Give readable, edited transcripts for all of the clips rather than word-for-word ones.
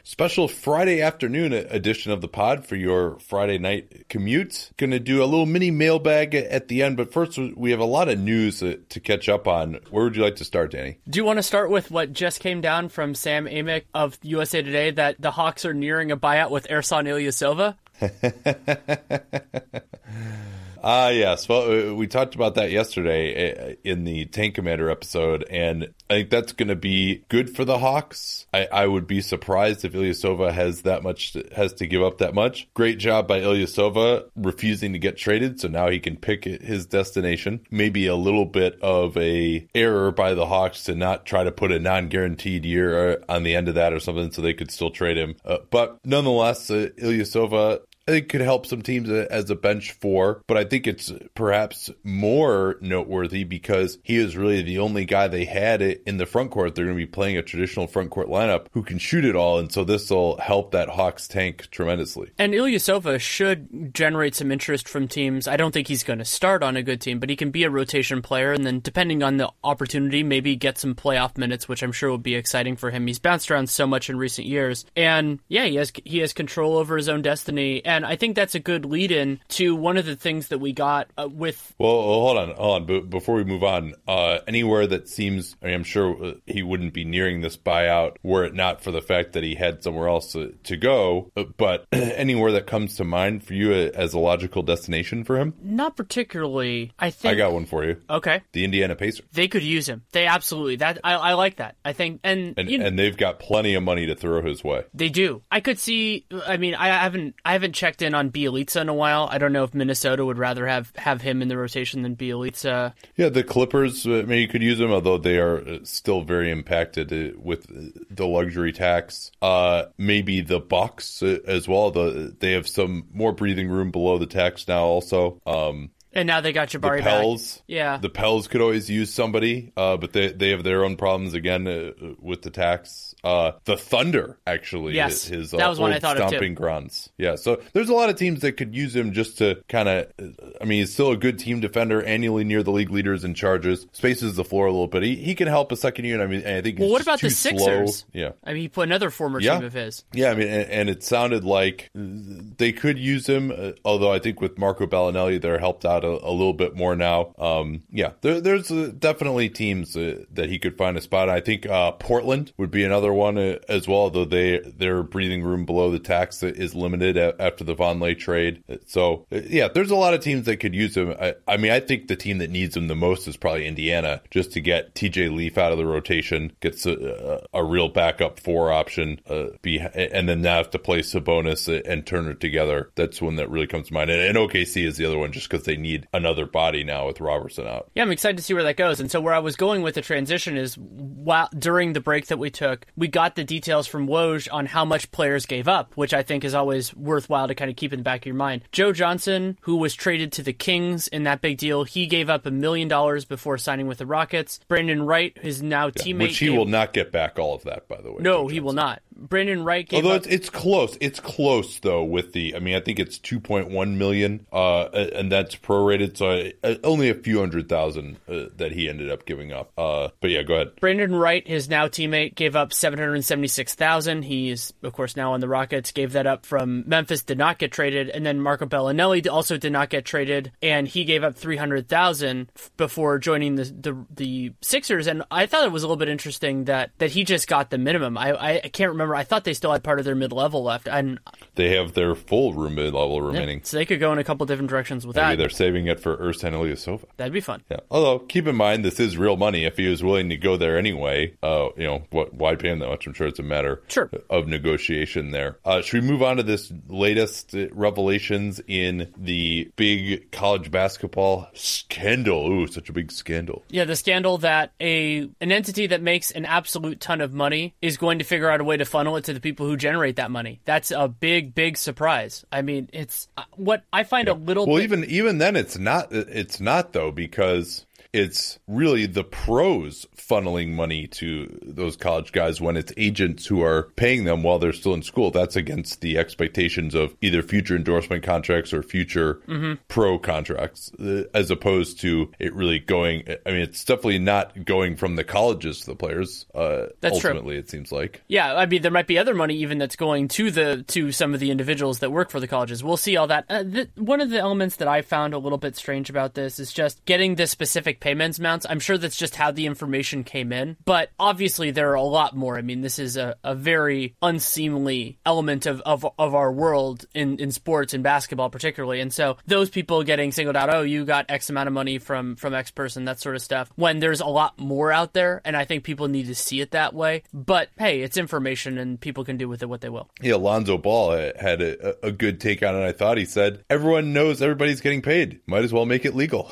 special Friday afternoon edition of the pod for your Friday night commute. Going to do a little mini mailbag at the end, but first we have a lot of news to catch up on. Where would you like to start, Danny? Do you want to start with what just came down from Sam Amick of USA Today, that the Hawks are nearing a buyout with Ersan Ilyasova? Yes. Well, we talked about that yesterday in the Tank Commander episode, and I think that's going to be good for the Hawks. I would be surprised if Ilyasova has to give up that much. Great job by Ilyasova refusing to get traded, so now he can pick his destination. Maybe a little bit of a error by the Hawks to not try to put a non-guaranteed year on the end of that or something, so they could still trade him. But nonetheless, Ilyasova, I think could help some teams as a bench four, but I think it's perhaps more noteworthy because he is really the only guy they had in the front court. They're going to be playing a traditional front court lineup who can shoot it all, and so this will help that Hawks tank tremendously. And Ilyasova should generate some interest from teams. I don't think he's going to start on a good team, but he can be a rotation player, and then depending on the opportunity, maybe get some playoff minutes, which I'm sure will be exciting for him. He's bounced around so much in recent years, and yeah, he has control over his own destiny. And I think that's a good lead-in to one of the things that we got with... Well, hold on. But before we move on, anywhere that seems... I'm sure he wouldn't be nearing this buyout were it not for the fact that he had somewhere else to go. But anywhere that comes to mind for you as a logical destination for him? Not particularly. I think... I got one for you. Okay. The Indiana Pacers. They could use him. They absolutely... I like that. I think... And they've got plenty of money to throw his way. They do. I could see... I mean, I haven't checked in on Bjelica in a while. I don't know if Minnesota would rather have him in the rotation than Bjelica. Yeah, the Clippers maybe could use him, although they are still very impacted with the luxury tax. Maybe the Bucks as well. They have some more breathing room below the tax now also. And now they got Jabari the Pels, back. Yeah. The Pels could always use somebody, but they have their own problems again with the tax. The Thunder, actually, yes, his that was one I thought stomping of too. grounds. Yeah, so there's a lot of teams that could use him just to kind of, I mean, he's still a good team defender, annually near the league leaders in charges, spaces the floor a little bit. He can help a second unit. I mean, I think. Well, what about the Sixers? Slow. Yeah, I mean, he put another former team of his. Yeah, I mean, and it sounded like they could use him, although I think with Marco Bellinelli, they're helped out a little bit more now. There's definitely teams that he could find a spot. I think Portland would be another one as well, though their breathing room below the tax is limited after the Vonleh trade. So, yeah, there's a lot of teams that could use him. I mean, I think the team that needs him the most is probably Indiana, just to get TJ Leaf out of the rotation, gets a real backup four option, and then now have to play Sabonis and Turner together. That's one that really comes to mind. And OKC is the other one, just because they need another body now with Robertson out. Yeah, I'm excited to see where that goes. And so where I was going with the transition is, during the break that we took, we got the details from Woj on how much players gave up, which I think is always worthwhile to kind of keep in the back of your mind. Joe Johnson, who was traded to the Kings in that big deal, he gave up $1 million before signing with the Rockets. Brandon Wright, his now teammate... Which he will not get back all of that, by the way. No, he will not. Brandon Wright gave Although it's close. It's close, though, with the... I mean, I think it's $2.1 million, and that's prorated, so only a few $100,000 that he ended up giving up. But yeah, go ahead. Brandon Wright, his now teammate, gave up $776,000. He's, of course, now on the Rockets, gave that up from Memphis, did not get traded, and then Marco Bellinelli also did not get traded, and he gave up $300,000 before joining the Sixers, and I thought it was a little bit interesting that he just got the minimum. I can't remember. I thought they still had part of their mid-level left. And they have their full mid-level remaining. So they could go in a couple different directions with that. Maybe they're saving it for Ersan Ilyasova. That'd be fun. Yeah. Although, keep in mind, this is real money. If he was willing to go there anyway, why pay him that much? I'm sure it's a matter of negotiation there. Should we move on to this latest revelations in the big college basketball scandal? Ooh, such a big scandal. Yeah, the scandal that an entity that makes an absolute ton of money is going to figure out a way to funnel it to the people who generate that money. That's a big, big surprise. I mean, it's what I find a little bit... Well, even then, it's not though, because it's really the pros funneling money to those college guys when it's agents who are paying them while they're still in school. That's against the expectations of either future endorsement contracts or future pro contracts, as opposed to it really going. I mean, it's definitely not going from the colleges to the players. That's ultimately, true. It seems like. Yeah, I mean, there might be other money even that's going to some of the individuals that work for the colleges. We'll see all that. One of the elements that I found a little bit strange about this is just getting the specific payments amounts. I'm sure that's just how the information came in, but obviously there are a lot more. I mean, this is a very unseemly element of our world in sports and basketball particularly. And so those people getting singled out, oh, you got X amount of money from X person, that sort of stuff, when there's a lot more out there. And I think people need to see it that way. But hey, it's information and people can do with it what they will. Yeah, Lonzo Ball had a good take on it. I thought he said, everyone knows everybody's getting paid. Might as well make it legal.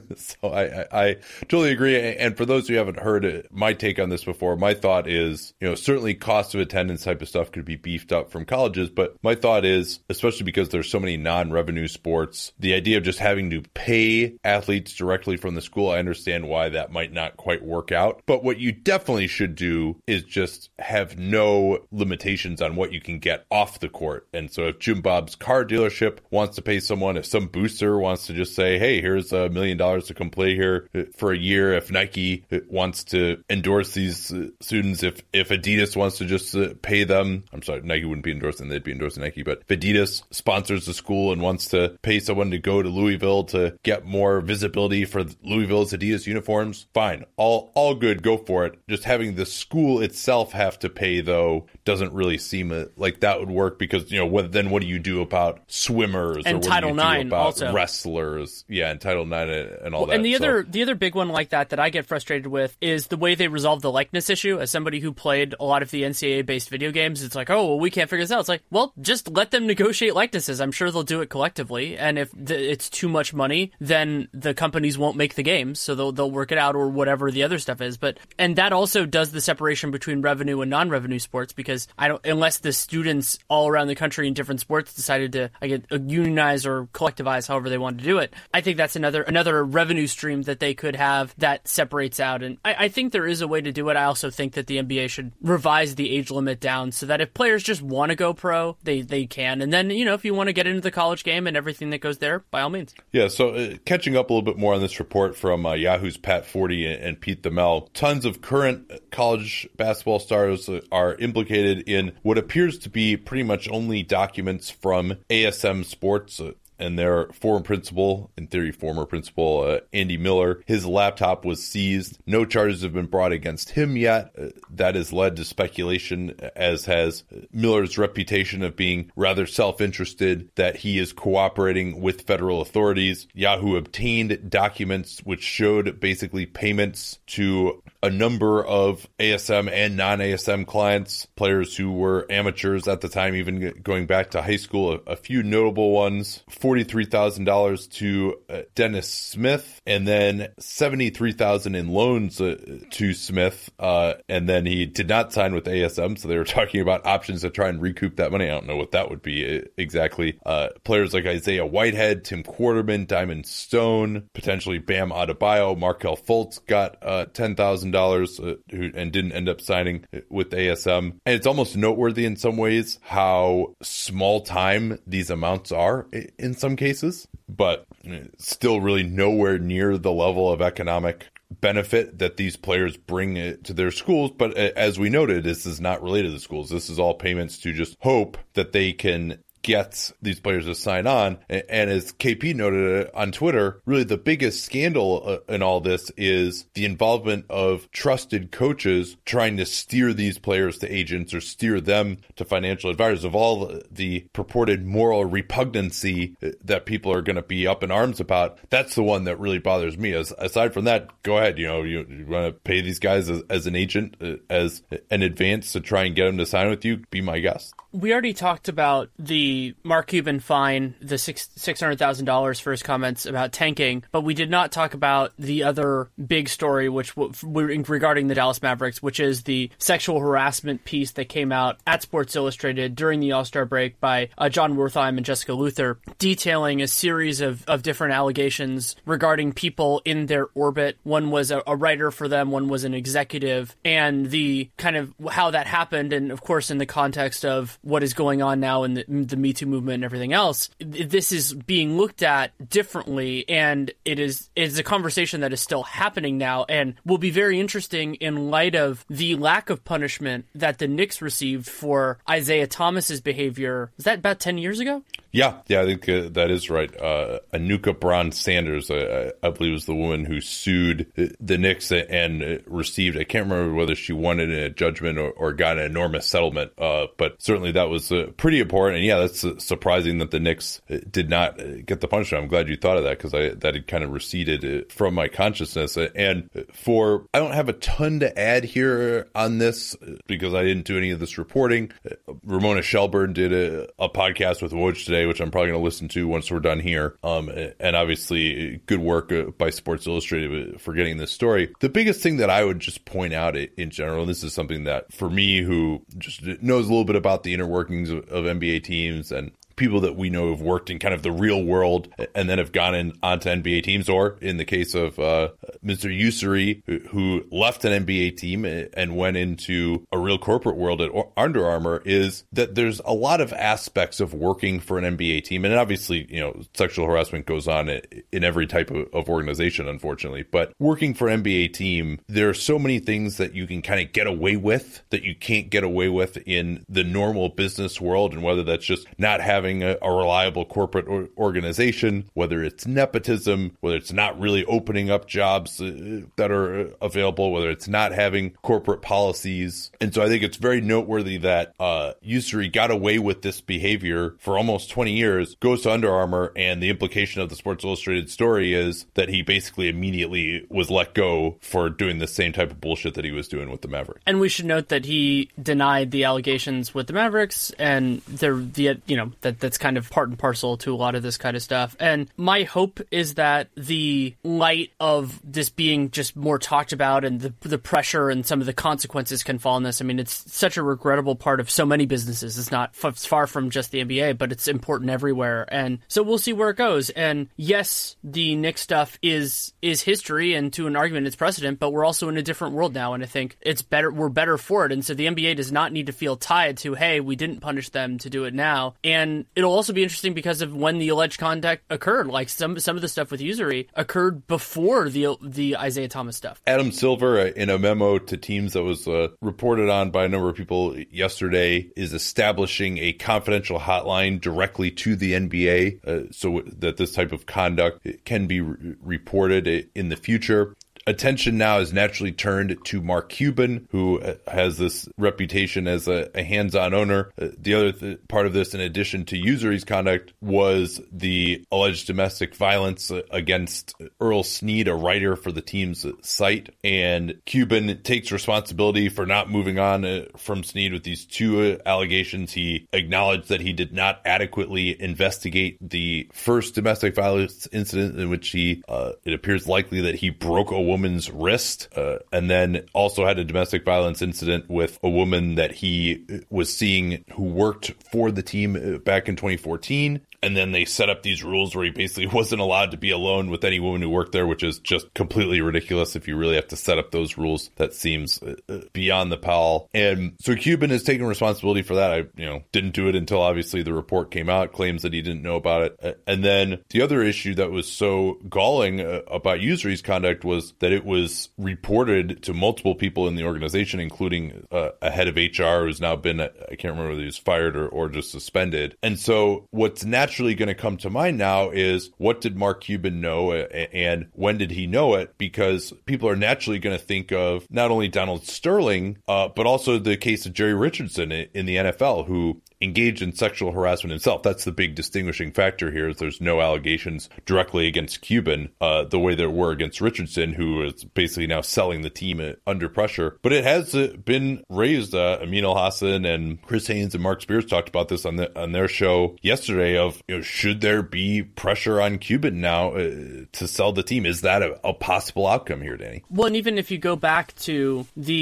So I totally agree. And for those who haven't heard my take on this before, my thought is, certainly cost of attendance type of stuff could be beefed up from colleges. But my thought is, especially because there's so many non-revenue sports, the idea of just having to pay athletes directly from the school, I understand why that might not quite work out. But what you definitely should do is just have no limitations on what you can get off the court. And so if Jim Bob's car dealership wants to pay someone, if some booster wants to just say, hey, here's $1 million to come play here for a year, if Nike wants to endorse these students, if Adidas wants to just pay them, I'm sorry, Nike wouldn't be endorsing, they'd be endorsing Nike, but if Adidas sponsors the school and wants to pay someone to go to Louisville to get more visibility for Louisville's Adidas uniforms, fine, all good, go for it. Just having the school itself have to pay, though, doesn't really seem like that would work, because, then what do you do about swimmers, and or what Title do you do IX about also. Wrestlers? Yeah, and Title IX and all that. And the other big one like that I get frustrated with is the way they resolve the likeness issue. As somebody who played a lot of the NCAA-based video games, it's like, oh, well, we can't figure this out. It's like, well, just let them negotiate likenesses. I'm sure they'll do it collectively. And if it's too much money, then the companies won't make the games, so they'll work it out, or whatever the other stuff is. And that also does the separation between revenue and non-revenue sports, because unless the students all around the country in different sports decided to unionize or collectivize, however they want to do it, I think that's another revenue stream that they could have that separates out. And I think there is a way to do it. I also think that the NBA should revise the age limit down so that if players just want to go pro, they can. And then, if you want to get into the college game and everything that goes there, by all means. Yeah, so catching up a little bit more on this report from Yahoo's Pat Forty and Pete Thamel, tons of current college basketball stars are implicated in what appears to be pretty much only documents from ASM Sports. And their former principal, Andy Miller, his laptop was seized. No charges have been brought against him yet. That has led to speculation, as has Miller's reputation of being rather self-interested, that he is cooperating with federal authorities. Yahoo obtained documents which showed basically payments to a number of ASM and non-ASM clients, players who were amateurs at the time, even going back to high school, a few notable ones. $43,000 to Dennis Smith, and then $73,000 in loans to Smith, and then he did not sign with ASM, so they were talking about options to try and recoup that money. I don't know what that would be exactly. Players like Isaiah Whitehead, Tim Quarterman, Diamond Stone, potentially Bam Adebayo, Markelle Fultz got $10,000 and didn't end up signing with ASM. And it's almost noteworthy in some ways how small time these amounts are in some cases, but still really nowhere near the level of economic benefit that these players bring to their schools. But as we noted, this is not related to the schools. This is all payments to just hope that they can get these players to sign on. And as KP noted on Twitter, really the biggest scandal in all this is the involvement of trusted coaches trying to steer these players to agents or steer them to financial advisors. Of all the purported moral repugnancy that people are going to be up in arms about, that's the one that really bothers me. Aside from that, go ahead. You want to pay these guys as an agent, as an advance to try and get them to sign with you, be my guest. We already talked about the the Mark Cuban fine, the $600,000 for his comments about tanking, but we did not talk about the other big story, which regarding the Dallas Mavericks, which is the sexual harassment piece that came out at Sports Illustrated during the All-Star break by John Wertheim and Jessica Luther, detailing a series of different allegations regarding people in their orbit. One was a writer for them, one was an executive, and the kind of how that happened, and of course in the context of what is going on now in the Me Too movement and everything else, this is being looked at differently, and it's a conversation that is still happening now, and will be very interesting in light of the lack of punishment that the Knicks received for Isaiah Thomas's behavior. Was that about 10 years ago? Yeah, I think that is right. Anuka Braun Sanders, I believe, was the woman who sued the Knicks and received, I can't remember whether she won it in a judgment or got an enormous settlement, but certainly that was pretty important. And yeah, that's surprising that the Knicks did not get the punishment. I'm glad you thought of that, because that had kind of receded from my consciousness. And I don't have a ton to add here on this because I didn't do any of this reporting. Ramona Shelburne did a podcast with Woj today, which I'm probably going to listen to once we're done here. And obviously good work by Sports Illustrated for getting this story. The biggest thing that I would just point out in general, and this is something that for me, who just knows a little bit about the inner workings of NBA teams and people that we know have worked in kind of the real world and then have gone onto NBA teams, or in the case of Mr. Usuri, who left an NBA team and went into a real corporate world at Under Armour, is that there's a lot of aspects of working for an NBA team. And obviously, sexual harassment goes on in every type of organization, unfortunately. But working for an NBA team, there are so many things that you can kind of get away with that you can't get away with in the normal business world. And whether that's just not having a reliable corporate organization, whether it's nepotism, whether it's not really opening up jobs that are available, whether it's not having corporate policies. And so I think it's very noteworthy that Usuri got away with this behavior for almost 20 years, goes to Under Armour, and the implication of the Sports Illustrated story is that he basically immediately was let go for doing the same type of bullshit that he was doing with the Mavericks. And we should note that he denied the allegations with the Mavericks, and that's kind of part and parcel to a lot of this kind of stuff. And my hope is that the light of this being just more talked about and the pressure and some of the consequences can fall on this. I mean, it's such a regrettable part of so many businesses. It's not far from just the NBA, but it's important everywhere. And so we'll see where it goes. And yes, the Knicks stuff is history, and to an argument it's precedent, but we're also in a different world now. And I think it's better, we're better for it. And so the NBA does not need to feel tied to, hey, we didn't punish them to do it now. And it'll also be interesting because of when the alleged conduct occurred. Like some of the stuff with Usuri occurred before the Isaiah Thomas stuff. Adam Silver, in a memo to teams that was reported on by a number of people yesterday, is establishing a confidential hotline directly to the NBA so that this type of conduct can be reported in the future. Attention now is naturally turned to Mark Cuban, who has this reputation as a hands-on owner. The other part of this, in addition to Usuri's conduct, was the alleged domestic violence against Earl Snead, a writer for the team's site. And Cuban takes responsibility for not moving on from Snead with these two allegations. He acknowledged that he did not adequately investigate the first domestic violence incident, in which it appears likely that he broke a woman's wrist, and then also had a domestic violence incident with a woman that he was seeing who worked for the team back in 2014. And then they set up these rules where he basically wasn't allowed to be alone with any woman who worked there, which is just completely ridiculous. If you really have to set up those rules, that seems beyond the pale. And so Cuban is taking responsibility for that. I didn't do it until obviously the report came out, claims that he didn't know about it. And then the other issue that was so galling about Usuri's conduct was that it was reported to multiple people in the organization, including a head of HR who's now been, I can't remember whether he was fired or just suspended. And so what's naturally going to come to mind now is, what did Mark Cuban know and when did he know it? Because people are naturally going to think of not only Donald Sterling, but also the case of Jerry Richardson in the NFL, who engaged in sexual harassment himself. That's the big distinguishing factor here, is there's no allegations directly against Cuban, the way there were against Richardson, who is basically now selling the team under pressure. But it has been raised. Amin Elhassan and Chris Haynes and Mark Spears talked about this on their show yesterday of, should there be pressure on Cuban now to sell the team? Is that a possible outcome here, Danny? Well, and even if you go back to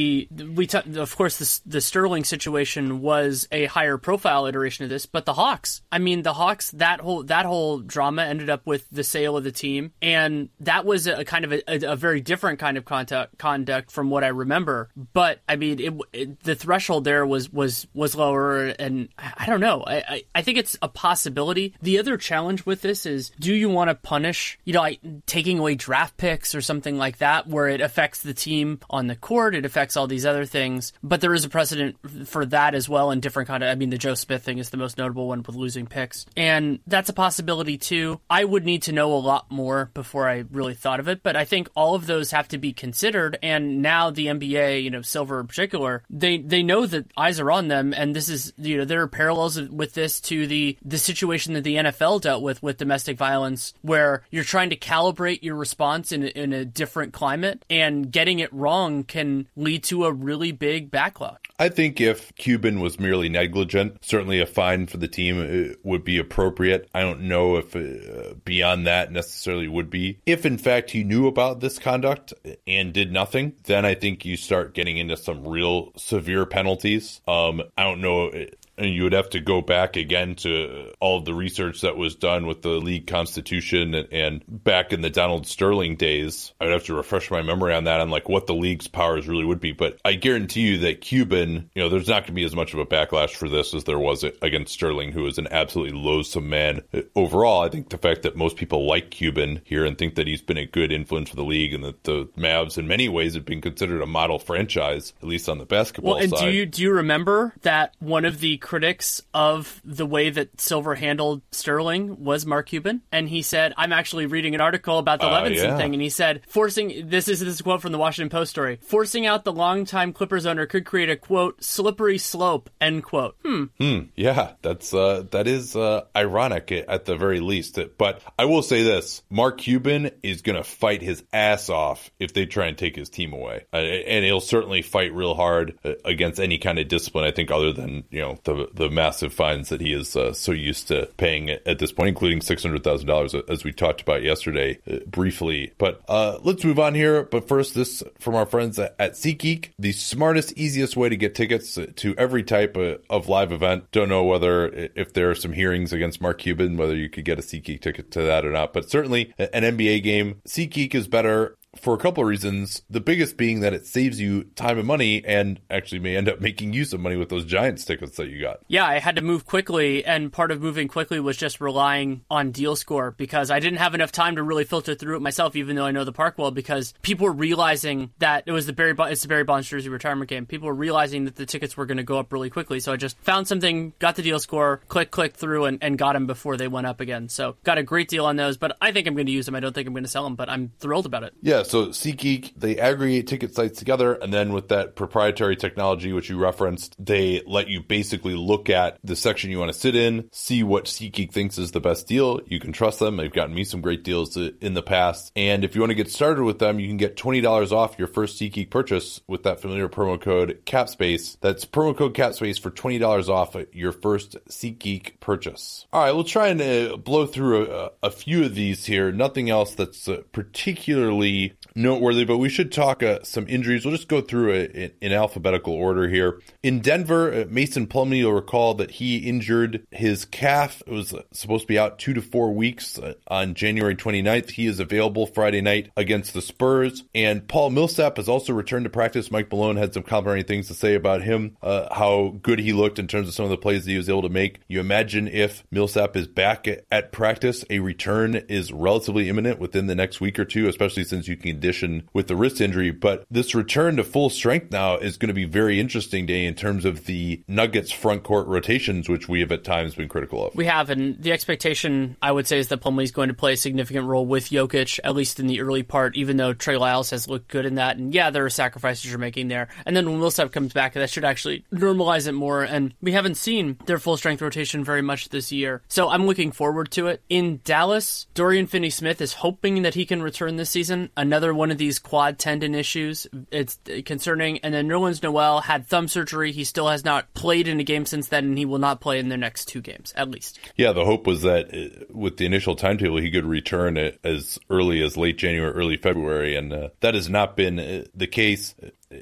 of course, the Sterling situation was a higher profile iteration of this, but the Hawks, that whole drama ended up with the sale of the team, and that was a kind of a very different kind of conduct from what I remember. But the threshold there was lower, and I don't know. I think it's a possibility. The other challenge with this is, do you want to punish, taking away draft picks or something like that, where it affects the team on the court, it affects all these other things, but there is a precedent for that as well in different the Joe Smith thing is the most notable one with losing picks, and that's a possibility too. I would need to know a lot more before I really thought of it, but I think all of those have to be considered, and now the NBA, Silver in particular, they know that eyes are on them, and this is, there are parallels with this to the situation that the NFL dealt with domestic violence, where you're trying to calibrate your response in a different climate, and getting it wrong can lead to a really big backlog. I think if Cuban was merely negligent, certainly a fine for the team would be appropriate. I don't know if beyond that necessarily would be. If in fact he knew about this conduct and did nothing, then I think you start getting into some real severe penalties. I don't know. And you would have to go back again to all of the research that was done with the league constitution and back in the Donald Sterling days. I would have to refresh my memory on that, on what the league's powers really would be. But I guarantee you that Cuban, there's not going to be as much of a backlash for this as there was against Sterling, who is an absolutely loathsome man. Overall, I think the fact that most people like Cuban here and think that he's been a good influence for the league, and that the Mavs in many ways have been considered a model franchise, at least on the basketball side. Well, and do you remember that one of the critics of the way that Silver handled Sterling was Mark Cuban? And he said, I'm actually reading an article about the Levinson thing, and he said, this is a quote from the Washington Post story, forcing out the longtime Clippers owner could create a, quote, slippery slope, end quote. Yeah, that is ironic at the very least. But I will say this, Mark Cuban is going to fight his ass off if they try and take his team away. And he'll certainly fight real hard against any kind of discipline, I think, other than, the massive fines that he is so used to paying at this point, including $600,000, as we talked about yesterday briefly. But let's move on here. But first, this from our friends at SeatGeek, the smartest, easiest way to get tickets to every type of live event. Don't know if there are some hearings against Mark Cuban, whether you could get a SeatGeek ticket to that or not. But certainly an NBA game, SeatGeek is better for a couple of reasons, the biggest being that it saves you time and money, and actually may end up making you some money with those Giants tickets that you got. Yeah, I had to move quickly, and part of moving quickly was just relying on DealScore, because I didn't have enough time to really filter through it myself, even though I know the park well, because people were realizing that it was the Barry Bonds jersey retirement game. People were realizing that the tickets were going to go up really quickly, so I just found something, got the DealScore, click through, and got them before they went up again. So got a great deal on those, but I think I'm going to use them. I don't think I'm going to sell them, but I'm thrilled about it. Yeah, so SeatGeek, they aggregate ticket sites together, and then with that proprietary technology, which you referenced, they let you basically look at the section you want to sit in, see what SeatGeek thinks is the best deal. You can trust them. They've gotten me some great deals in the past. And if you want to get started with them, you can get $20 off your first SeatGeek purchase with that familiar promo code CAPSPACE. That's promo code CAPSPACE for $20 off your first SeatGeek purchase. All right, we'll try and blow through a few of these here. Nothing else that's particularly noteworthy, but we should talk some injuries. We'll just go through it in alphabetical order here. In Denver, Mason Plumlee, you'll recall that he injured his calf. It was supposed to be out 2 to 4 weeks on January 29th. He is available Friday night against the Spurs. And Paul Millsap has also returned to practice. Mike Malone had some complimentary things to say about him, how good he looked in terms of some of the plays that he was able to make. You imagine if Millsap is back at practice, a return is relatively imminent within the next week or two, especially since you can making addition with the wrist injury. But this return to full strength now is going to be very interesting, Danny, in terms of the Nuggets front court rotations, which we have at times been critical of. We have, and the expectation, I would say, is that Plumlee's going to play a significant role with Jokic, at least in the early part, even though Trey Lyles has looked good in that. And yeah, there are sacrifices you're making there. And then when Millsap comes back, that should actually normalize it more. And we haven't seen their full strength rotation very much this year. So I'm looking forward to it. In Dallas, Dorian Finney-Smith is hoping that he can return this season. Another one of these quad tendon issues. It's concerning. And then Nerlens Noel had thumb surgery. He still has not played in a game since then, and he will not play in their next 2 games, at least. Yeah, the hope was that with the initial timetable, he could return as early as late January, early February, and that has not been the case.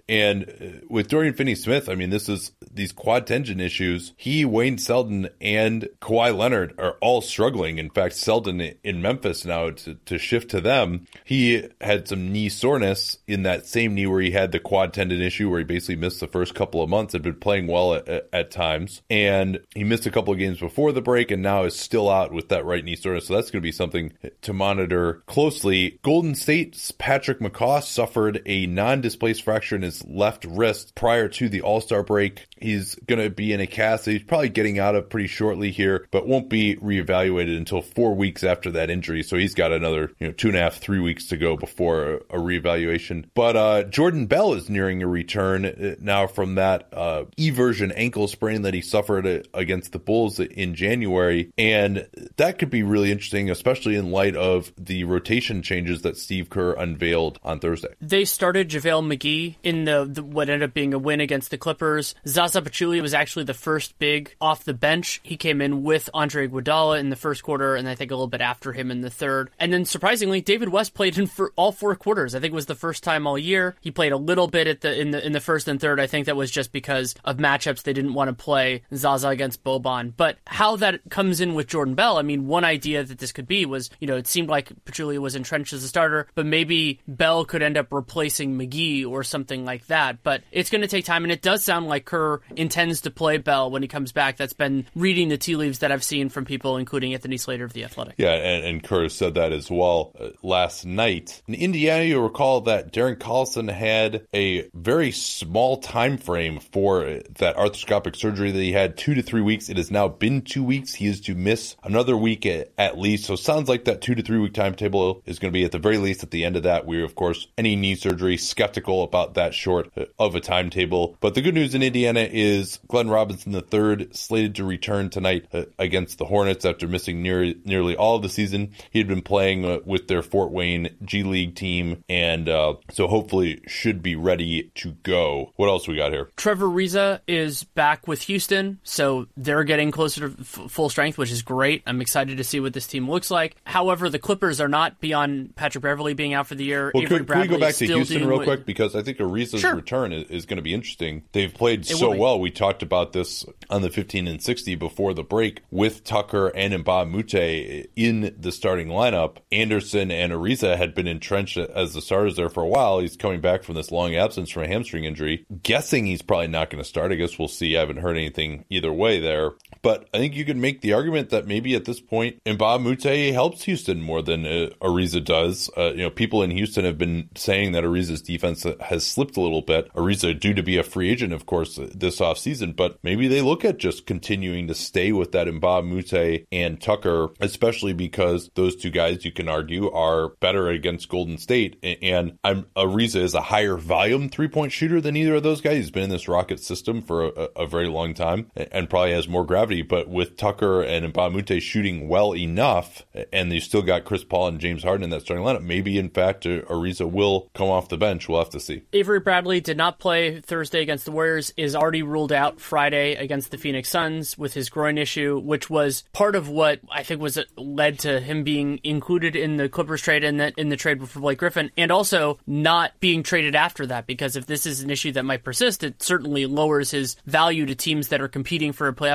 And with Dorian Finney-Smith, I mean, these quad tendon issues. He, Wayne Selden, and Kawhi Leonard are all struggling. In fact, Selden in Memphis now, to shift to them, he had some knee soreness in that same knee where he had the quad tendon issue where he basically missed the first couple of months, had been playing well at times. And he missed a couple of games before the break and now is still out with that right knee soreness. So that's going to be something to monitor closely. Golden State's Patrick McCaw suffered a non-displaced fracture in his left wrist prior to the All-Star break. He's going to be in a cast that he's probably getting out of pretty shortly here, but won't be reevaluated until 4 weeks after that injury. So he's got another 2.5, 3 weeks to go before a reevaluation. But Jordan Bell is nearing a return now from that eversion ankle sprain that he suffered against the Bulls in January. And that could be really interesting, especially in light of the rotation changes that Steve Kerr unveiled on Thursday. They started JaVale McGee in the what ended up being a win against the Clippers. Zaza Pachulia was actually the first big off the bench. He came in with Andre Iguodala in the first quarter, and I think a little bit after him in the third. And then surprisingly, David West played in for all 4 quarters. I think it was the first time all year. He played a little bit in the first and third. I think that was just because of matchups. They didn't want to play Zaza against Boban. But how that comes in with Jordan Bell, I mean, one idea that this could be was, it seemed like Pachulia was entrenched as a starter, but maybe Bell could end up replacing McGee or something like that. But it's going to take time, and it does sound like Kerr intends to play Bell when he comes back. That's been reading the tea leaves that I've seen from people, including Anthony Slater of The Athletic. Yeah, and Kerr said that as well last night. In Indiana, you'll recall that Darren Collison had a very small time frame for that arthroscopic surgery that he had, 2 to 3 weeks. It has now been 2 weeks. He is to miss another week at least. So it sounds like that 2 to 3 week timetable is going to be at the very least at the end of that. We're, of course, any knee surgery, skeptical about that short of a timetable. But the good news in Indiana is Glenn Robinson III slated to return tonight against the Hornets after missing nearly all of the season. He had been playing with their Fort Wayne G League team, and so hopefully should be ready to go. What else we got here? Trevor Ariza is back with Houston, so they're getting closer to full strength, which is great. I'm excited to see what this team looks like. However, the Clippers are not beyond Patrick Beverley being out for the year. Well, can we go back to Houston real quick? Because I think Ariza's return is going to be interesting. They've played so well. We talked about this on the 15 and 60 before the break with Tucker and Mbah Moute in the starting lineup. Anderson and Ariza had been entrenched as the starters there for a while. He's coming back from this long absence from a hamstring injury. Guessing he's probably not going to start. I guess we'll see. I haven't heard anything either way there. But I think you could make the argument that maybe at this point, Mbah Moute helps Houston more than Ariza does. People in Houston have been saying that Ariza's defense has slipped a little bit. Ariza due to be a free agent, of course, this offseason, but maybe they look at just continuing to stay with that Mbah Moute and Tucker, especially because those two guys, you can argue, are better against Golden State. And Ariza is a higher volume three-point shooter than either of those guys. He's been in this Rocket system for a very long time and probably has more gravity. But with Tucker and Mbah Moute shooting well enough, and you still got Chris Paul and James Harden in that starting lineup, maybe in fact Ariza will come off the bench. We'll have to see. Avery Bradley did not play Thursday against the Warriors, is already ruled out Friday against the Phoenix Suns with his groin issue, which was part of what I think was led to him being included in the Clippers trade and in the trade for Blake Griffin, and also not being traded after that, because if this is an issue that might persist, it certainly lowers his value to teams that are competing for a playoff berth or anything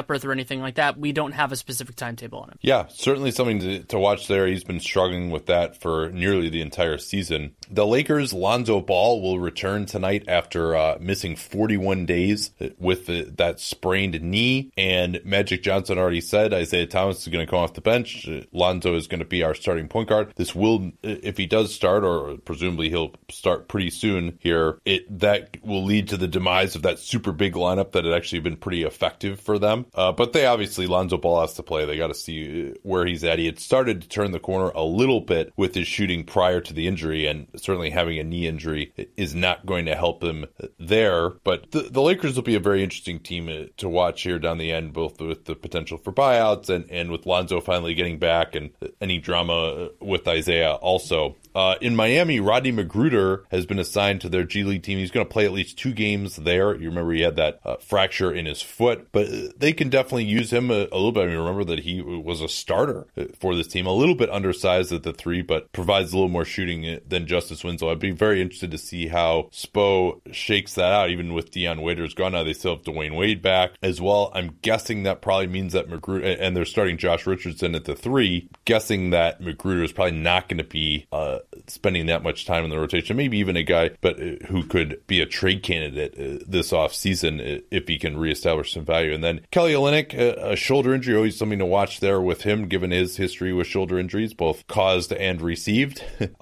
anything like that. We don't have a specific timetable on him. Yeah, certainly something to watch there. He's been struggling with that for nearly the entire season. The Lakers' Lonzo Ball will return tonight after missing 41 days with that sprained knee. And Magic Johnson already said Isaiah Thomas is going to come off the bench. Lonzo is going to be our starting point guard. This will, if he does start, or presumably he'll start pretty soon here, that will lead to the demise of that super big lineup that had actually been pretty effective for them. But they obviously, Lonzo Ball has to play. They got to see where he's at. He had started to turn the corner a little bit with his shooting prior to the injury, and certainly having a knee injury is not going to help him there. But the Lakers will be a very interesting team to watch here down the end, both with the potential for buyouts and with Lonzo finally getting back, and any drama with Isaiah also. In Miami, Rodney McGruder has been assigned to their G League team. He's going to play at least 2 games there. You remember he had that fracture in his foot, but they can definitely use him a little bit. I mean, remember that he was a starter for this team, a little bit undersized at the 3, but provides a little more shooting than Justice Winslow. I'd be very interested to see how Spo shakes that out, even with Dion Waiters gone. Now they still have Dwayne Wade back as well. I'm guessing that probably means that McGruder, and they're starting Josh Richardson at the 3, guessing that McGruder is probably not going to be spending that much time in the rotation, maybe even a guy but who could be a trade candidate this offseason if he can reestablish some value. And then Kelly Olynyk, a shoulder injury, always something to watch there with him, given his history with shoulder injuries, both caused and received.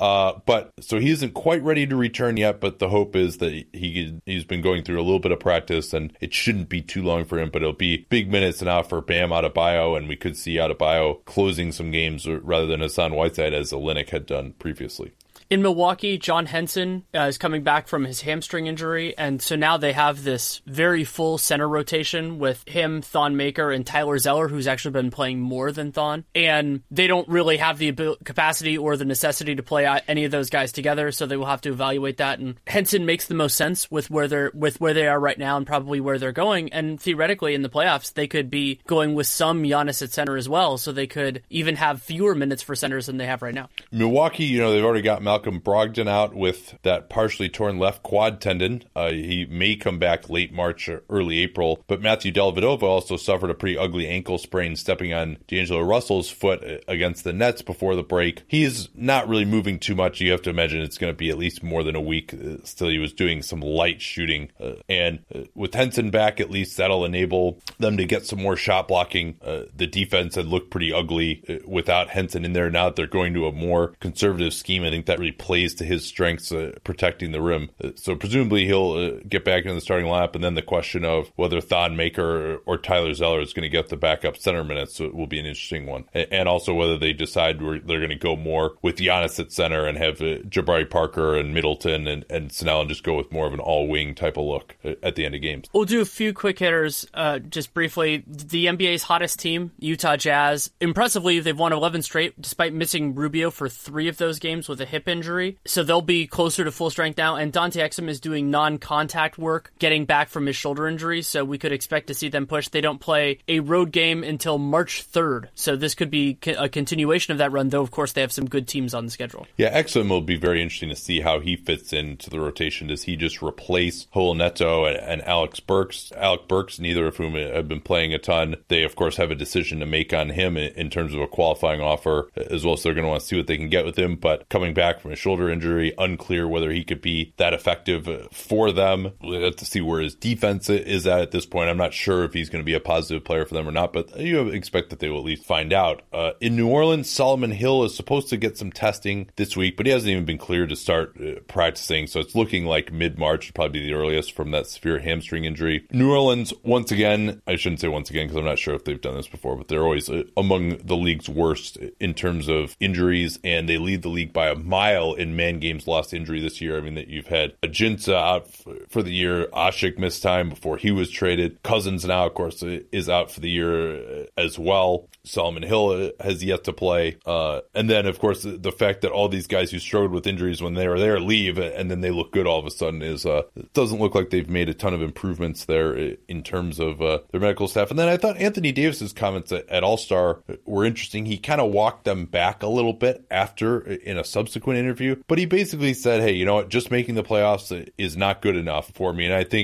But so he isn't quite ready to return yet, but the hope is that he's been going through a little bit of practice, and it shouldn't be too long for him, but it'll be big minutes now for Bam Adebayo, and we could see Adebayo closing some games rather than Hassan Whiteside, as Olynyk had done previously. In Milwaukee, John Henson is coming back from his hamstring injury, and so now they have this very full center rotation with him, Thon Maker, and Tyler Zeller, who's actually been playing more than Thon. And they don't really have the capacity or the necessity to play any of those guys together, so they will have to evaluate that. And Henson makes the most sense with where they are right now and probably where they're going. And theoretically, in the playoffs, they could be going with some Giannis at center as well, so they could even have fewer minutes for centers than they have right now. Milwaukee, they've already got Malcolm Brogdon out with that partially torn left quad tendon. He may come back late March or early April, but Matthew Dellavedova also suffered a pretty ugly ankle sprain stepping on D'Angelo Russell's foot against the Nets before the break. He's not really moving too much. You have to imagine it's going to be at least more than a week. Still, he was doing some light shooting. And with Henson back, at least that'll enable them to get some more shot blocking. The defense had looked pretty ugly without Henson in there. Now that they're going to a more conservative scheme, I think that really plays to his strengths, protecting the rim. So presumably he'll get back into the starting lineup, and then the question of whether Thon Maker or Tyler Zeller is going to get the backup center minutes, so it will be an interesting one. And also whether they decide they're going to go more with Giannis at center and have Jabari Parker and Middleton and Snell, and just go with more of an all-wing type of look at the end of games. We'll do a few quick hitters just briefly. The NBA's hottest team, Utah Jazz. Impressively, they've won 11 straight, despite missing Rubio for 3 of those games with a hip injury. So they'll be closer to full strength now. And Dante Exum is doing non-contact work, getting back from his shoulder injury. So we could expect to see them push. They don't play a road game until March 3rd. So this could be a continuation of that run, though, of course, they have some good teams on the schedule. Yeah, Exum will be very interesting to see how he fits into the rotation. Does he just replace Joel Neto and Alec Burks? Alec Burks, neither of whom have been playing a ton. They, of course, have a decision to make on him in terms of a qualifying offer as well. So they're going to want to see what they can get with him. But coming back from a shoulder injury, unclear whether he could be that effective for them. We'll have to see where his defense is at this point. I'm not sure if he's going to be a positive player for them or not, but you expect that they will at least find out. In New Orleans, Solomon Hill is supposed to get some testing this week, but he hasn't even been cleared to start practicing, so it's looking like mid-March, probably the earliest, from that severe hamstring injury. New Orleans, once again, I shouldn't say once again because I'm not sure if they've done this before, but they're always among the league's worst in terms of injuries, and they lead the league by a mile in man games lost injury this year. I mean, that you've had Ajinça out for the year, Ashik missed time before he was traded, Cousins now, of course, is out for the year as well. Solomon Hill has yet to play. And then, of course, the fact that all these guys who struggled with injuries when they were there leave, and then they look good all of a sudden it doesn't look like they've made a ton of improvements there in terms of their medical staff. And then I thought Anthony Davis's comments at All-Star were interesting. He kind of walked them back a little bit after in a subsequent interview, but he basically said, hey, you know what, just making the playoffs is not good enough for me. And I think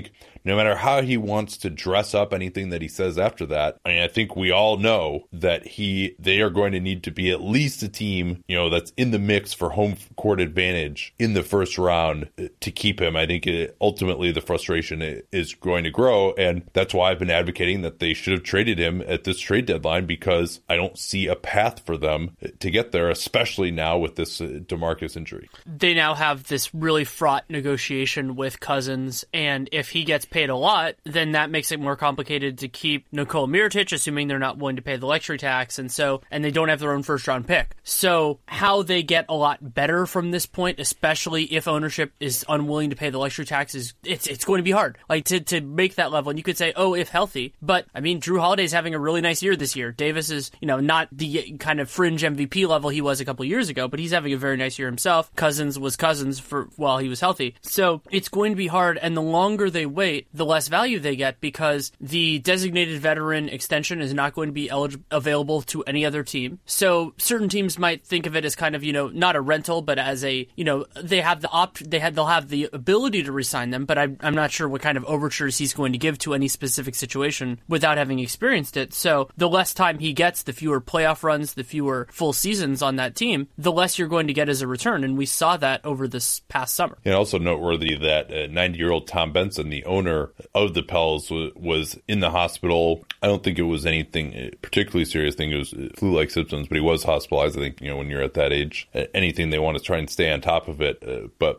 no matter how he wants to dress up anything that he says after that, I mean, I think we all know that they are going to need to be at least a team, that's in the mix for home court advantage in the first round to keep him. I think ultimately the frustration is going to grow, and that's why I've been advocating that they should have traded him at this trade deadline, because I don't see a path for them to get there, especially now with this DeMarcus injury. They now have this really fraught negotiation with Cousins, and if he gets paid a lot, then that makes it more complicated to keep Nikola Mirotic, assuming they're not willing to pay the luxury tax, and they don't have their own first-round pick. So how they get a lot better from this point, especially if ownership is unwilling to pay the luxury tax, it's going to be hard. Like to make that level, and you could say, oh, if healthy, but I mean, Drew Holiday's having a really nice year this year. Davis is, not the kind of fringe MVP level he was a couple years ago, but he's having a very nice year himself. Cousins was Cousins while he was healthy. So it's going to be hard, and the longer they wait, the less value they get, because the designated veteran extension is not going to be available to any other team. So certain teams might think of it as kind of, not a rental, but as a, they have they'll have the ability to resign them, but I'm not sure what kind of overtures he's going to give to any specific situation without having experienced it. So the less time he gets, the fewer playoff runs, the fewer full seasons on that team, the less you're going to get as a return. And we saw that over this past summer. And also noteworthy that 90-year-old Tom Benson, the owner of the Pels, was in the hospital. I don't think it was anything particularly serious. I think it was flu-like symptoms, but he was hospitalized. I think, when you're at that age, anything they want to try and stay on top of it. But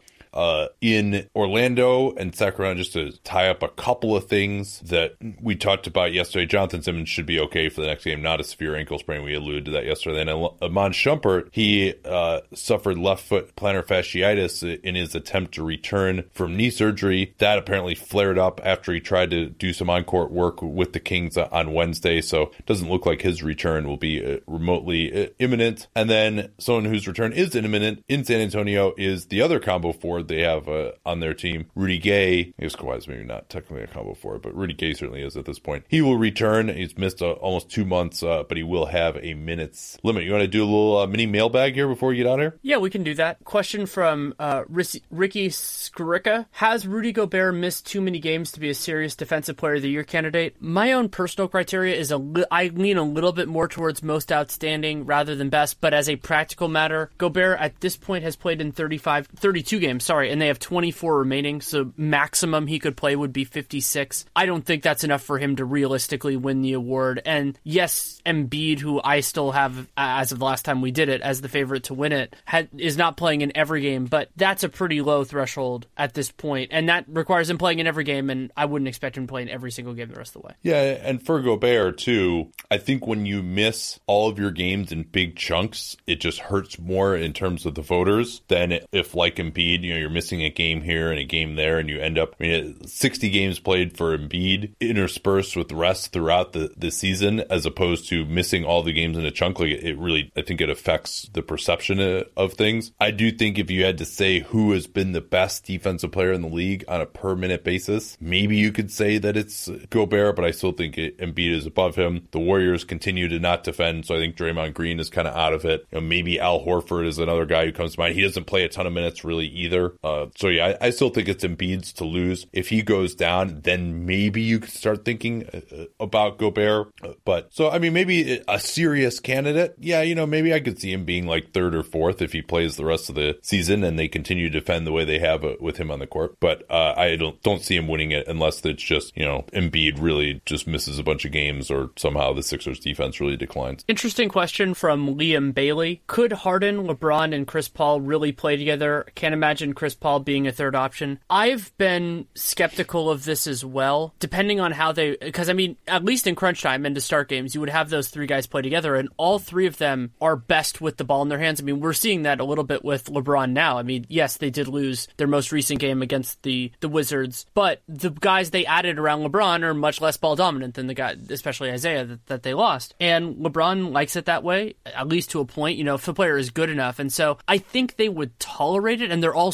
in Orlando and Sacramento, just to tie up a couple of things that we talked about yesterday, Jonathan Simmons should be okay for the next game, not a severe ankle sprain. We alluded to that yesterday. And Iman Shumpert, he suffered left foot plantar fasciitis in his attempt to return from knee surgery. That apparently flared up after he tried to do some on-court work with the Kings on Wednesday, so it doesn't look like his return will be remotely imminent. And then someone whose return is imminent in San Antonio is the other combo forward they have on their team, Rudy Gay. I guess Kawhi's maybe not technically a combo forward, but Rudy Gay certainly is at this point. He will return. He's missed almost 2 months, but he will have a minutes limit. You want to do a little mini mailbag here before we get out here? Yeah, we can do that. Question from Ricky Skrika. Has Rudy Gobert missed too many games to be a serious Defensive Player of the Year candidate? My own personal criteria is I lean a little bit more towards most outstanding rather than best, but as a practical matter, Gobert at this point has played in 32 games, and they have 24 remaining, so maximum he could play would be 56. I don't think that's enough for him to realistically win the award. And yes, Embiid, who I still have, as of the last time we did it, as the favorite to win it, is not playing in every game, but that's a pretty low threshold at this point, and that requires him playing in every game, and I wouldn't expect him to play in every single game the rest of the way. Yeah, and for Gobert, too, I think when you miss all of your games in big chunks, it just hurts more in terms of the voters than if, like Embiid, you're missing a game here and a game there, and you end up, 60 games played for Embiid interspersed with rest throughout the season, as opposed to missing all the games in a chunk. Like, it really, I think it affects the perception of things. I do think if you had to say who has been the best defensive player in the league on a per minute basis, maybe you could say that it's Gobert, but I still think Embiid is above him. The Warriors continue to not defend, so I think Draymond Green is kind of out of it. Maybe Al Horford is another guy who comes to mind. He doesn't play a ton of minutes really either. So yeah, I still think it's Embiid's to lose. If he goes down, then maybe you could start thinking about Gobert. But so, maybe a serious candidate. Yeah, maybe I could see him being like third or fourth if he plays the rest of the season and they continue to defend the way they have with him on the court. But I don't see him winning it unless it's just, Embiid really just misses a bunch of games or somehow the Sixers defense really declines. Interesting question from Liam Bailey. Could Harden, LeBron, and Chris Paul really play together? Can't imagine Chris Paul being a third option. I've been skeptical of this as well, depending on how because at least in crunch time and to start games, you would have those three guys play together, and all three of them are best with the ball in their hands. We're seeing that a little bit with LeBron now. Yes, they did lose their most recent game against the Wizards, but the guys they added around LeBron are much less ball dominant than the guy, especially Isaiah, that they lost. And LeBron likes it that way, at least to a point, if the player is good enough. And so I think they would tolerate it, and they're all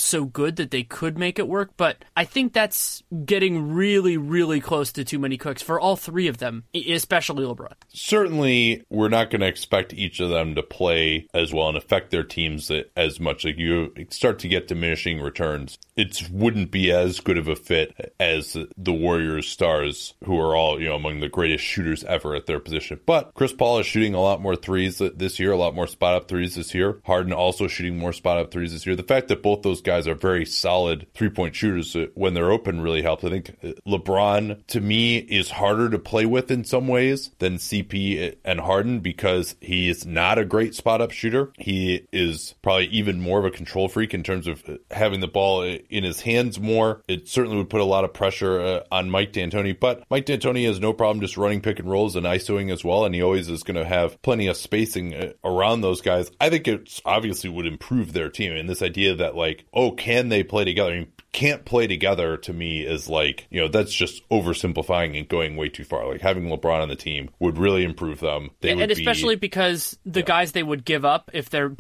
so good that they could make it work, but I think that's getting really, really close to too many cooks for all three of them, especially LeBron. Certainly, we're not going to expect each of them to play as well and affect their teams as much. Like, you start to get diminishing returns. It wouldn't be as good of a fit as the Warriors stars, who are all, among the greatest shooters ever at their position. But Chris Paul is shooting a lot more threes this year, a lot more spot-up threes this year. Harden also shooting more spot-up threes this year. The fact that both those guys are very solid three-point shooters when they're open really helps. I think LeBron, to me, is harder to play with in some ways than CP and Harden because he is not a great spot-up shooter. He is probably even more of a control freak in terms of having the ball in his hands more. It certainly would put a lot of pressure on Mike D'Antoni, but Mike D'Antoni has no problem just running pick and rolls and ISOing as well, and he always is going to have plenty of spacing around those guys. I think it obviously would improve their team, and this idea that can they play together? I mean, can't play together to me is that's just oversimplifying and going way too far. Like, having LeBron on the team would really improve them. And especially because the guys they would give up if they're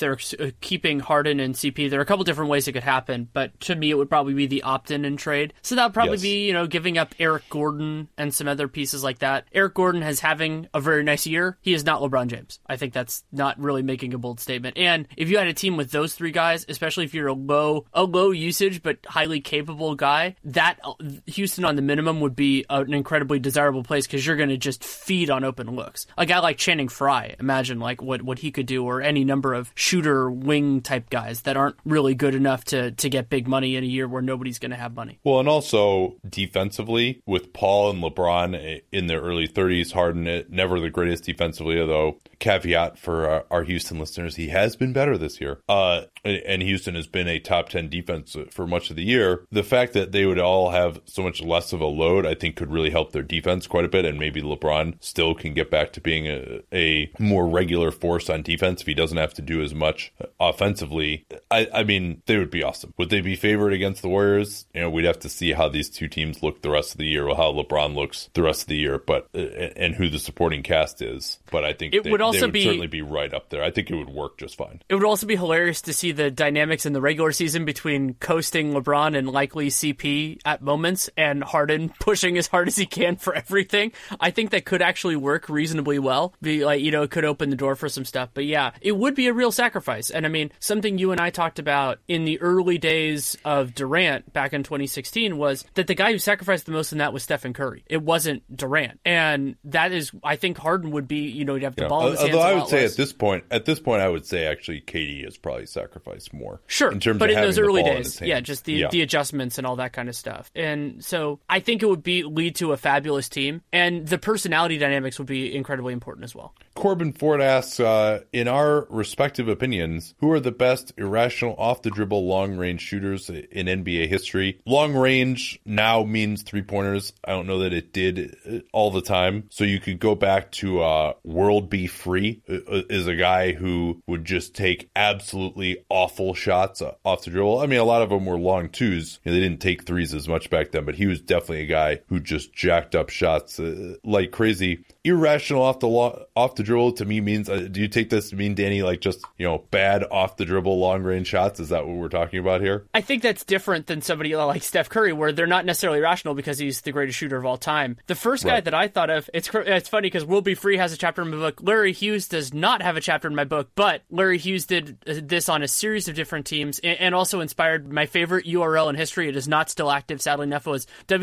keeping Harden and CP, there are a couple different ways it could happen, but to me it would probably be the opt-in and trade. So that would probably be, giving up Eric Gordon and some other pieces like that. Eric Gordon is having a very nice year. He is not LeBron James. I think that's not really making a bold statement. And if you had a team with those three guys, especially if you're a low usage but highly capable guy, that Houston on the minimum would be an incredibly desirable place because you're going to just feed on open looks. A guy like Channing Frye, imagine what he could do, or any number of shooter wing type guys that aren't really good enough to get big money in a year where nobody's going to have money. Well, and also defensively with Paul and LeBron in their early 30s, Harden never the greatest defensively, although caveat for our Houston listeners, he has been better this year. And Houston has been a top 10 defense for much of the year. The fact that they would all have so much less of a load, I think, could really help their defense quite a bit. And maybe LeBron still can get back to being a more regular force on defense if he doesn't have to do as much offensively. I mean, they would be awesome. Would they be favored against the Warriors? We'd have to see how these two teams look the rest of the year, or how LeBron looks the rest of the year, and who the supporting cast is. But I think they would certainly be right up there. I think it would work just fine. It would also be hilarious to see the dynamics in the regular season between coasting LeBron and likely CP at moments and Harden pushing as hard as he can for everything. I think that could actually work reasonably well. It could open the door for some stuff. But yeah, it would be a real sacrifice. And I mean, something you and I talked about in the early days of Durant back in 2016 was that the guy who sacrificed the most in that was Stephen Curry. It wasn't Durant. And that is, I think Harden would be, he'd have the ball in his hands. Although I would say at this point, I would say actually KD has probably sacrificed more. Sure, in terms but of in those early days, just the adjustments and all that kind of stuff. And so I think it would lead to a fabulous team, and the personality dynamics would be incredibly important as well. Corbin Ford asks, in our respective opinions, who are the best irrational off-the-dribble long-range shooters in NBA history? Long-range now means three-pointers. I don't know that it did all the time. So you could go back to World B. Free is a guy who would just take absolutely awful shots off the dribble. I mean, a lot of them were long twos. They didn't take threes as much back then, but he was definitely a guy who just jacked up shots like crazy. Irrational off the dribble to me means, do you take this to mean, Danny, just bad off the dribble long range shots? Is that what we're talking about here? I think that's different than somebody like Steph Curry, where they're not necessarily irrational because he's the greatest shooter of all time. The first guy that I thought of, it's funny because Will Be Free has a chapter in my book. Larry Hughes does not have a chapter in my book, but Larry Hughes did this on a series of different teams and also inspired my favorite URL in history. It is not still active, sadly enough. It was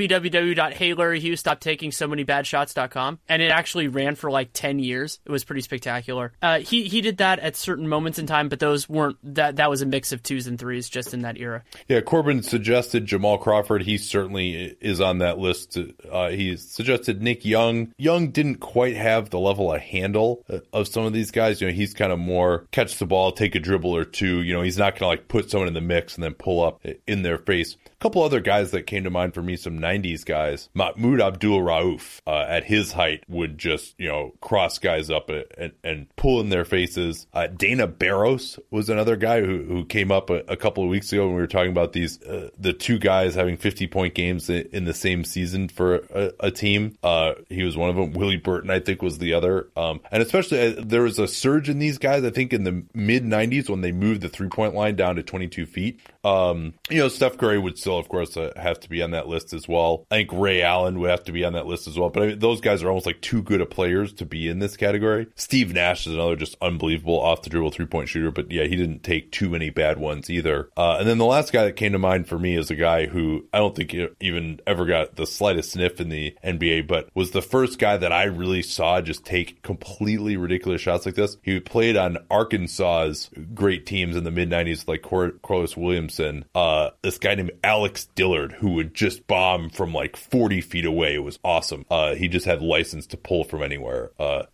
www.heylarryhughes.stoptakingsomanybadshots.com, and it actually ran for 10 years. It was pretty spectacular. He did that at certain moments in time, but those weren't that was a mix of twos and threes just in that era. Yeah, Corbin suggested Jamal Crawford. He certainly is on that list. He suggested Nick Young. Young didn't quite have the level of handle of some of these guys. He's kind of more catch the ball, take a dribble or two. He's not going to put someone in the mix and then pull up in in their face. A couple other guys that came to mind for me, some 90s guys. Mahmoud Abdul Rauf, at his height, would just, cross guys up and pull in their faces. Dana Barros was another guy who came up a couple of weeks ago when we were talking about these, the two guys having 50-point games in the same season for a team. He was one of them. Willie Burton, I think, was the other. And especially, there was a surge in these guys, I think, in the mid-90s when they moved the three-point line down to 22 feet. Steph Curry would still, of course, have to be on that list as well. I think Ray Allen would have to be on that list as well. But I mean, those guys are almost like too good of players to be in this category. Steve Nash is another just unbelievable off-the-dribble three-point shooter. But yeah, he didn't take too many bad ones either. And then the last guy that came to mind for me is a guy who I don't think even ever got the slightest sniff in the NBA, but was the first guy that I really saw just take completely ridiculous shots like this. He played on Arkansas's great teams in the mid-90s like Corliss Williamson. This guy named Alex Dillard, who would just bomb from like 40 feet away. It was awesome. He just had license to pull from anywhere.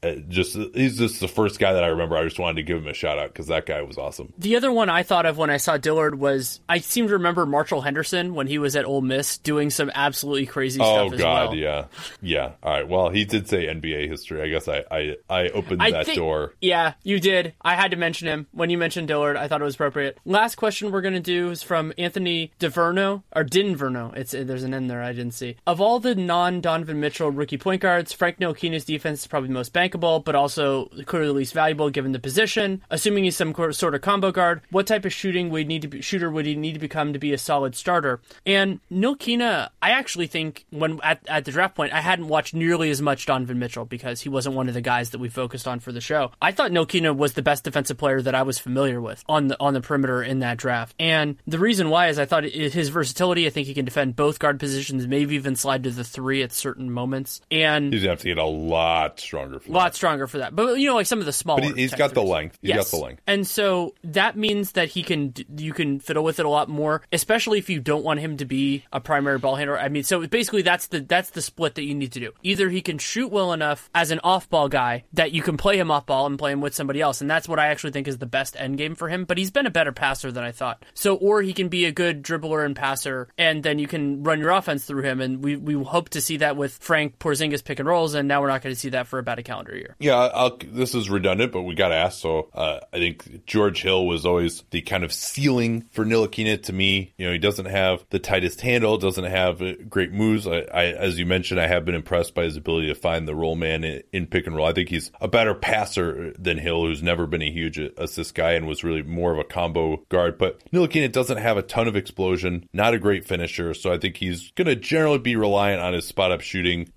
He's just the first guy that I remember. I just wanted to give him a shout out because that guy was awesome. The other one I thought of when I saw Dillard was, I seem to remember Marshall Henderson when he was at Ole Miss doing some absolutely crazy stuff as well. Oh, God, yeah. All right, well, he did say NBA history. I guess I opened that door. Yeah, you did. I had to mention him. When you mentioned Dillard, I thought it was appropriate. Last question we're going to do is from Anthony Dinverno. There's an N there I didn't see. Of all the non-Donovan Mitchell rookie point guards, Frank Ntilikina's defense is probably most bankable, but also clearly least valuable given the position. Assuming he's some sort of combo guard, what type of shooter would he need to become to be a solid starter? And Ntilikina, I actually think when at the draft point, I hadn't watched nearly as much Donovan Mitchell because he wasn't one of the guys that we focused on for the show. I thought Ntilikina was the best defensive player that I was familiar with on the perimeter in that draft. And the reason why is I thought his versatility, I think he can defend both guard positions, maybe even slide to the three at certain moments. And he's going to have to get a lot stronger for that. But, like some of the smaller. But he's got the length. He's got the length. And so that means that you can fiddle with it a lot more, especially if you don't want him to be a primary ball handler. I mean, so basically that's the split that you need to do. Either he can shoot well enough as an off-ball guy that you can play him off-ball and play him with somebody else. And that's what I actually think is the best end game for him. But he's been a better passer than I thought. So, or he can be a good dribbler and passer, and then you can run your offense through him. And we hope to see that with Frank Porzingis pick and rolls, and now we're not going to see that for about a calendar year. Yeah, this is redundant, but we got to ask. So I think George Hill was always the kind of ceiling for Ntilikina to me. He doesn't have the tightest handle, doesn't have great moves. I as you mentioned, I have been impressed by his ability to find the roll man in pick and roll. I think he's a better passer than Hill, who's never been a huge assist guy and was really more of a combo guard. But Ntilikina doesn't have a ton of explosion, not a great finisher, so I think he's going to generally be reliant on his spot-up shooting.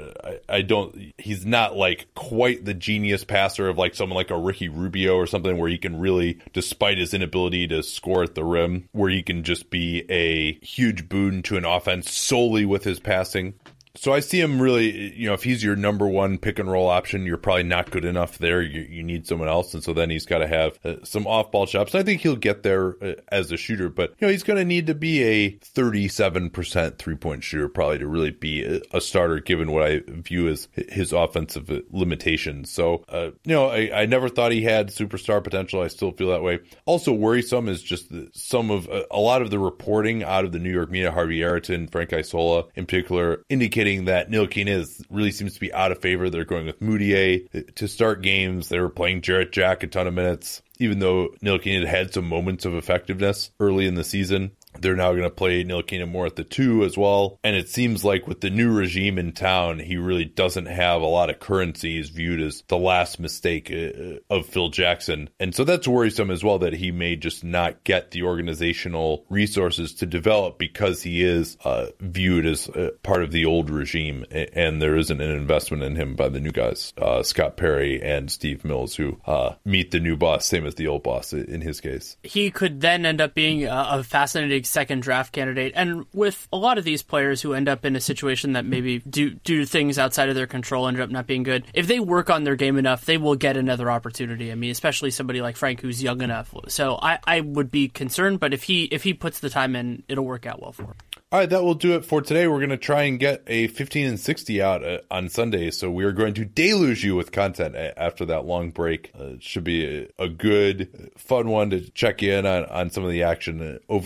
He's not like quite the genius passer of like someone like a Ricky Rubio or something where he can really, despite his inability to score at the rim, where he can just be a huge boon to an offense solely with his passing. So I see him really, if he's your number one pick and roll option, you're probably not good enough there. You need someone else. And so then he's got to have some off ball shots. I think he'll get there as a shooter, but he's going to need to be a 37% 3-point shooter probably to really be a starter given what I view as his offensive limitations. So, I never thought he had superstar potential. I still feel that way. Also worrisome is just a lot of the reporting out of the New York media, Harvey Araton, Frank Isola in particular, indicating that Ntilikina really seems to be out of favor. They're going with Moutier to start games. They were playing Jarrett Jack a ton of minutes, even though Ntilikina had some moments of effectiveness early in the season. They're now going to play Ntilikina more at the 2 as well. And it seems like with the new regime in town, he really doesn't have a lot of currency. He's viewed as the last mistake of Phil Jackson. And so that's worrisome as well, that he may just not get the organizational resources to develop because he is viewed as part of the old regime. And there isn't an investment in him by the new guys, Scott Perry and Steve Mills, who meet the new boss, same as the old boss in his case. He could then end up being a fascinating second draft candidate. And with a lot of these players who end up in a situation that maybe due to things outside of their control ended up not being good, if they work on their game enough, they will get another opportunity. I mean, especially somebody like Frank who's young enough. So I would be concerned, but if he puts the time in, it'll work out well for him. All right, that will do it for today. We're going to try and get a 15 and 60 out on Sunday, so we are going to deluge you with content after that long break. It should be a good, fun one to check in on some of the action over the weekend.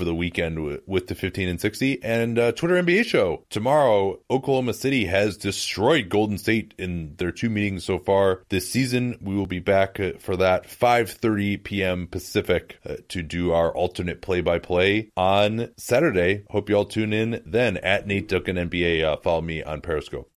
weekend with the 15 and 60 and Twitter NBA show. Tomorrow, Oklahoma City has destroyed Golden State in their 2 meetings so far this season. We will be back for that 5:30 p.m. Pacific to do our alternate play-by-play on Saturday. Hope you all tune in then at Nate Duncan NBA. Follow me on Periscope.